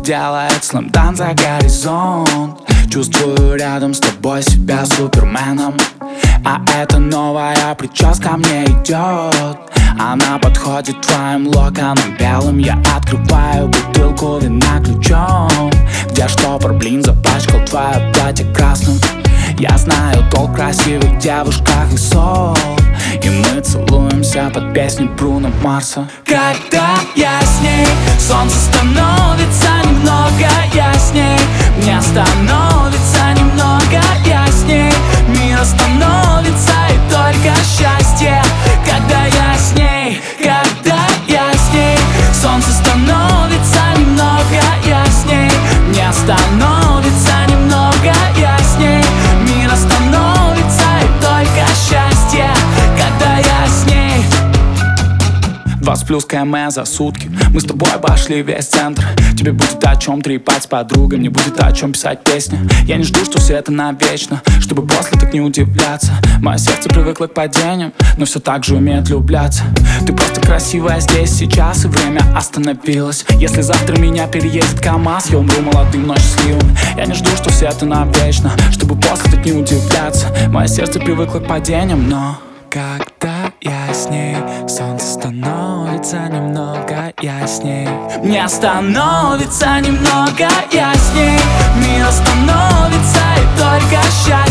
делает слэмдан за горизонт. Чувствую рядом с тобой себя суперменом. А эта новая прическа мне идет. Она подходит твоим локонам белым. Я открываю бутылку вина ключом. Где штопор, блин, запачкал твое платье красным. Я знаю толк в красивых девушках и сол. И мы целуемся под песню Бруно Марса. Когда я с ней, солнце становится немного ясней. Мне становится немного ясней. Мир становится и только счастье. Когда я с ней, когда я с ней, солнце становится немного ясней. Мне становится немного ясней. Мир становится и только счастье. Когда я с ней. 20 плюс км за сутки. Мы с тобой обошли весь центр. Тебе будет о чем трепать с подругой. Мне будет о чем писать песни. Я не жду, что все это навечно, чтобы после так не удивляться. Мое сердце привыкло к падениям, но все так же умеет влюбляться. Ты просто красивая здесь, сейчас, и время остановилось. Если завтра меня переедет КамАЗ, я умру молодым, но счастливым. Я не жду, что все это навечно, чтобы после так не удивляться. Мое сердце привыкло к падениям, но когда я с ней, солнце становится немного ясней. Мне становится немного ясней. Мир становится и только счастье.